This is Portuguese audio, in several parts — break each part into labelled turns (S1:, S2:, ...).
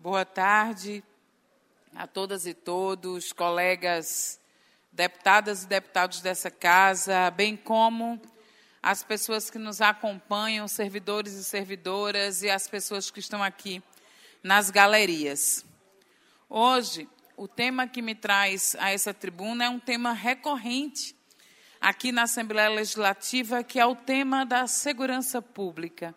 S1: Boa tarde a todas e todos, colegas deputadas e deputados dessa casa, bem como as pessoas que nos acompanham, servidores e servidoras, e as pessoas que estão aqui nas galerias. Hoje, o tema que me traz a essa tribuna é um tema recorrente aqui na Assembleia Legislativa, que é o tema da segurança pública.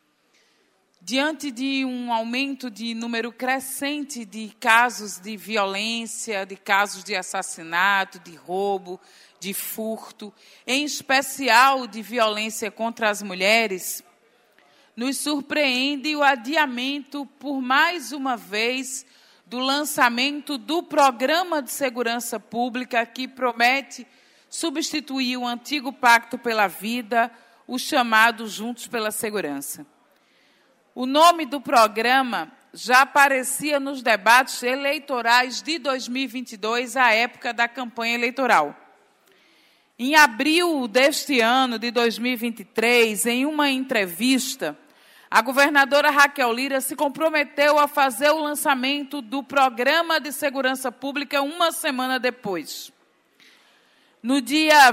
S1: Diante de um aumento de número crescente de casos de violência, de casos de assassinato, de roubo, de furto, em especial de violência contra as mulheres, nos surpreende o adiamento, por mais uma vez, do lançamento do Programa de Segurança Pública, que promete substituir o antigo Pacto pela Vida, o chamado Juntos pela Segurança. O nome do programa já aparecia nos debates eleitorais de 2022, à época da campanha eleitoral. Em abril deste ano, de 2023, em uma entrevista, a governadora Raquel Lira se comprometeu a fazer o lançamento do Programa de Segurança Pública uma semana depois. No dia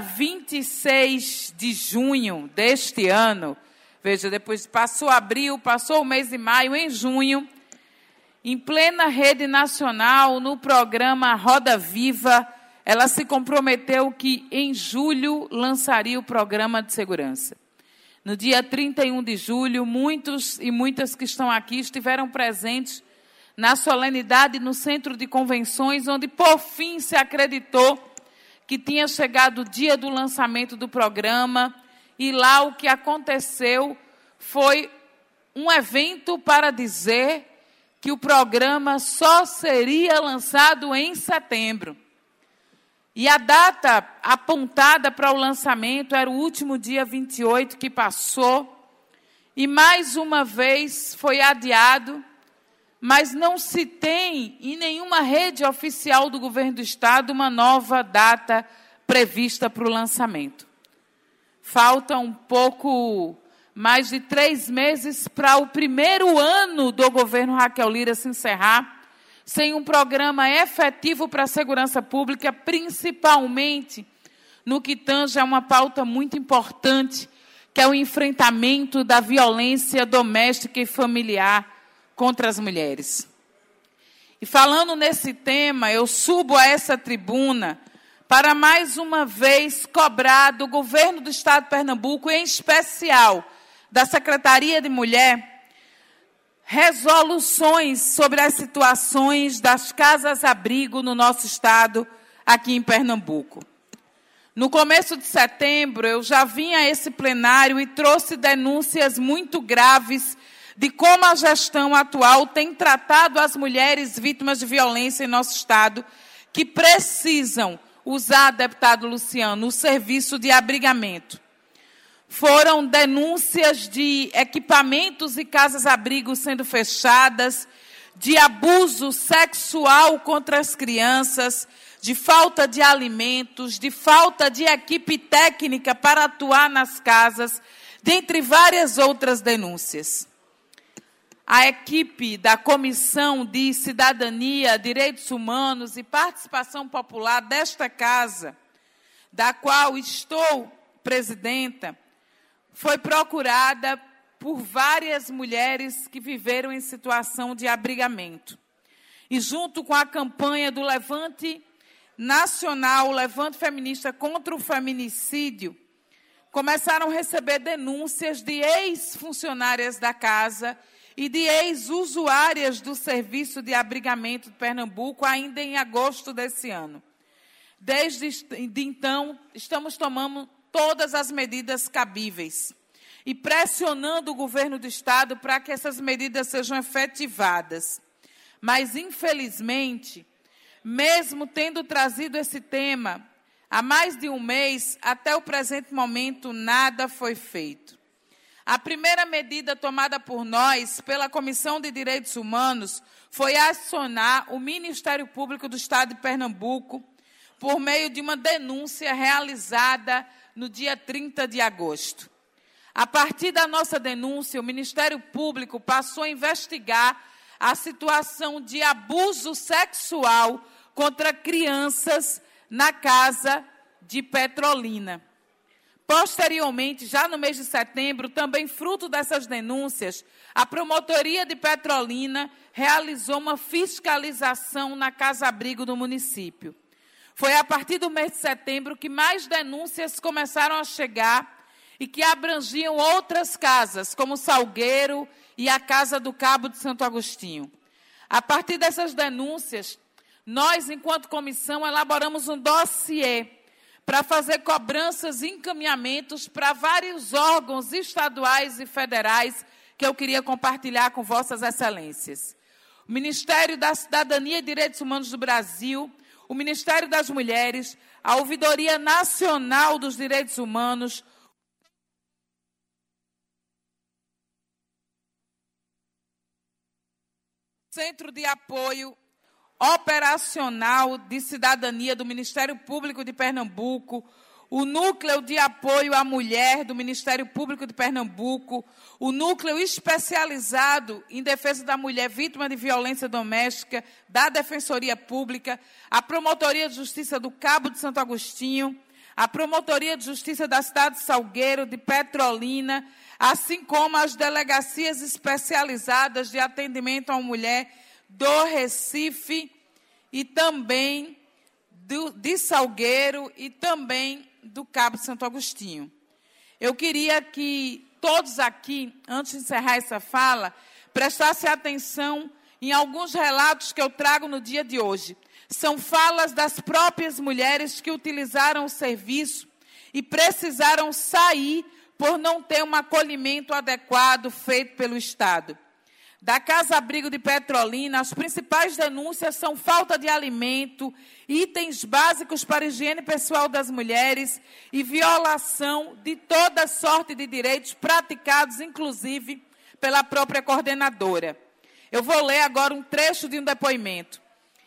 S1: 26 de junho deste ano, veja, depois passou abril, passou o mês de maio, em junho, em plena rede nacional, no programa Roda Viva, ela se comprometeu que em julho lançaria o programa de segurança. No dia 31 de julho, muitos e muitas que estão aqui estiveram presentes na solenidade no Centro de Convenções, onde por fim se acreditou que tinha chegado o dia do lançamento do programa, e lá o que aconteceu foi um evento para dizer que o programa só seria lançado em setembro. E a data apontada para o lançamento era o último dia 28 que passou, e mais uma vez foi adiado, mas não se tem em nenhuma rede oficial do governo do Estado uma nova data prevista para o lançamento. Falta um pouco mais de 3 meses para o primeiro ano do governo Raquel Lira se encerrar, sem um programa efetivo para a segurança pública, principalmente no que tange a uma pauta muito importante, que é o enfrentamento da violência doméstica e familiar contra as mulheres. E falando nesse tema, eu subo a essa tribuna para mais uma vez cobrar do governo do Estado de Pernambuco, em especial da Secretaria de Mulher, resoluções sobre as situações das casas-abrigo no nosso Estado, aqui em Pernambuco. No começo de setembro, eu já vim a esse plenário e trouxe denúncias muito graves de como a gestão atual tem tratado as mulheres vítimas de violência em nosso Estado, que precisam usar, deputado Luciano, o serviço de abrigamento. Foram denúncias de equipamentos e casas-abrigo sendo fechadas, de abuso sexual contra as crianças, de falta de alimentos, de falta de equipe técnica para atuar nas casas, dentre várias outras denúncias. A equipe da Comissão de Cidadania, Direitos Humanos e Participação Popular desta casa, da qual estou presidenta, foi procurada por várias mulheres que viveram em situação de abrigamento. E junto com a campanha do Levante Nacional, o Levante Feminista contra o Feminicídio, começaram a receber denúncias de ex-funcionárias da casa e de ex-usuárias do Serviço de Abrigamento de Pernambuco, ainda em agosto desse ano. Desde então, estamos tomando todas as medidas cabíveis e pressionando o governo do Estado para que essas medidas sejam efetivadas. Mas, infelizmente, mesmo tendo trazido esse tema há mais de um mês, até o presente momento, nada foi feito. A primeira medida tomada por nós, pela Comissão de Direitos Humanos, foi acionar o Ministério Público do Estado de Pernambuco por meio de uma denúncia realizada no dia 30 de agosto. A partir da nossa denúncia, o Ministério Público passou a investigar a situação de abuso sexual contra crianças na casa de Petrolina. Posteriormente, já no mês de setembro, também fruto dessas denúncias, a Promotoria de Petrolina realizou uma fiscalização na casa-abrigo do município. Foi a partir do mês de setembro que mais denúncias começaram a chegar e que abrangiam outras casas, como o Salgueiro e a Casa do Cabo de Santo Agostinho. A partir dessas denúncias, nós, enquanto comissão, elaboramos um dossiê para fazer cobranças e encaminhamentos para vários órgãos estaduais e federais que eu queria compartilhar com vossas excelências. O Ministério da Cidadania e Direitos Humanos do Brasil, o Ministério das Mulheres, a Ouvidoria Nacional dos Direitos Humanos, o Centro de Apoio Operacional de Cidadania do Ministério Público de Pernambuco, o Núcleo de Apoio à Mulher do Ministério Público de Pernambuco, o Núcleo Especializado em Defesa da Mulher Vítima de Violência Doméstica da Defensoria Pública, a Promotoria de Justiça do Cabo de Santo Agostinho, a Promotoria de Justiça da cidade de Salgueiro, de Petrolina, assim como as delegacias especializadas de atendimento à mulher do Recife e também de Salgueiro e também do Cabo de Santo Agostinho. Eu queria que todos aqui, antes de encerrar essa fala, prestassem atenção em alguns relatos que eu trago no dia de hoje. São falas das próprias mulheres que utilizaram o serviço e precisaram sair por não ter um acolhimento adequado feito pelo Estado. Da Casa-Abrigo de Petrolina, as principais denúncias são falta de alimento, itens básicos para a higiene pessoal das mulheres e violação de toda sorte de direitos praticados, inclusive, pela própria coordenadora. Eu vou ler agora um trecho de um depoimento.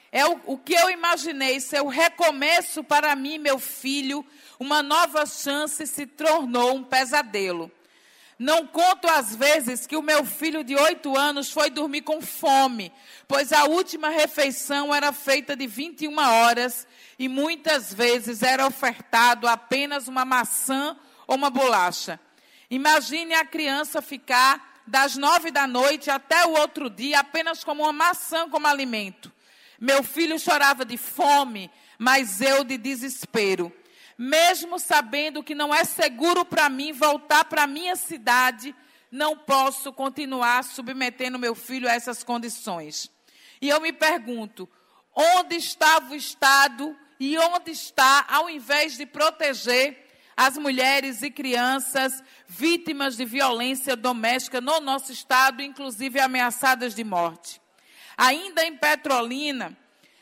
S1: O que eu imaginei ser o recomeço para mim e meu filho, uma nova chance, se tornou um pesadelo. Não conto as vezes que o meu filho de 8 anos foi dormir com fome, pois a última refeição era feita de 21 horas e muitas vezes era ofertado apenas uma maçã ou uma bolacha. Imagine a criança ficar das 9 da noite até o outro dia apenas com uma maçã como alimento. Meu filho chorava de fome, mas eu de desespero. Mesmo sabendo que não é seguro para mim voltar para a minha cidade, não posso continuar submetendo meu filho a essas condições. E eu me pergunto, onde estava o Estado e onde está, ao invés de proteger as mulheres e crianças vítimas de violência doméstica no nosso Estado, inclusive ameaçadas de morte? Ainda em Petrolina,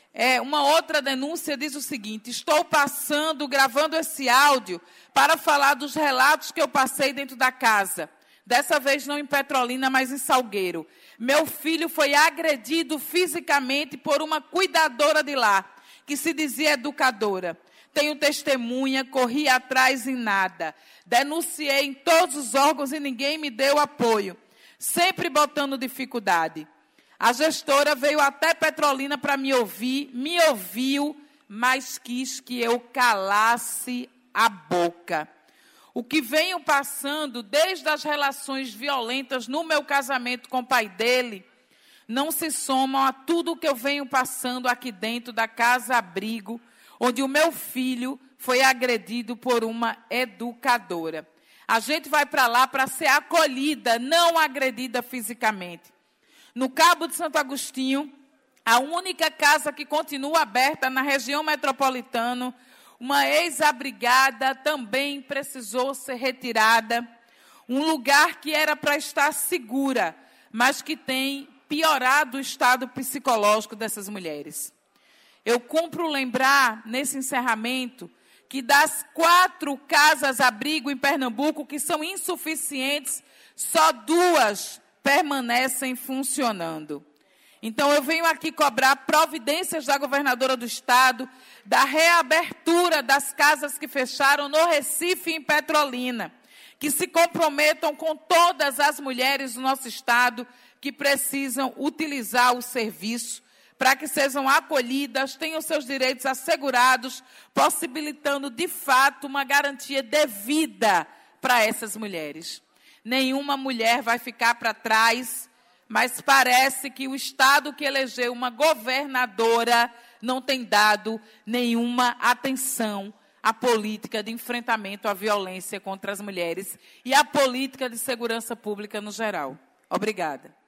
S1: uma outra denúncia diz o seguinte: estou gravando esse áudio para falar dos relatos que eu passei dentro da casa. Dessa vez não em Petrolina, mas em Salgueiro. Meu filho foi agredido fisicamente por uma cuidadora de lá, que se dizia educadora. Tenho testemunha, corri atrás em nada. Denunciei em todos os órgãos e ninguém me deu apoio. Sempre botando dificuldade. A gestora veio até Petrolina para me ouvir, me ouviu, mas quis que eu calasse a boca. O que venho passando desde as relações violentas no meu casamento com o pai dele, não se somam a tudo o que eu venho passando aqui dentro da casa-abrigo, onde o meu filho foi agredido por uma educadora. A gente vai para lá para ser acolhida, não agredida fisicamente. No Cabo de Santo Agostinho, a única casa que continua aberta na região metropolitana, uma ex-abrigada também precisou ser retirada. Um lugar que era para estar segura, mas que tem piorado o estado psicológico dessas mulheres. Eu cumpro lembrar, nesse encerramento, que das 4 casas-abrigo em Pernambuco, que são insuficientes, só 2 permanecem funcionando. Então, eu venho aqui cobrar providências da governadora do Estado, da reabertura das casas que fecharam no Recife e em Petrolina, que se comprometam com todas as mulheres do nosso Estado que precisam utilizar o serviço para que sejam acolhidas, tenham seus direitos assegurados, possibilitando, de fato, uma garantia devida para essas mulheres. Nenhuma mulher vai ficar para trás, mas parece que o Estado que elegeu uma governadora não tem dado nenhuma atenção à política de enfrentamento à violência contra as mulheres e à política de segurança pública no geral. Obrigada.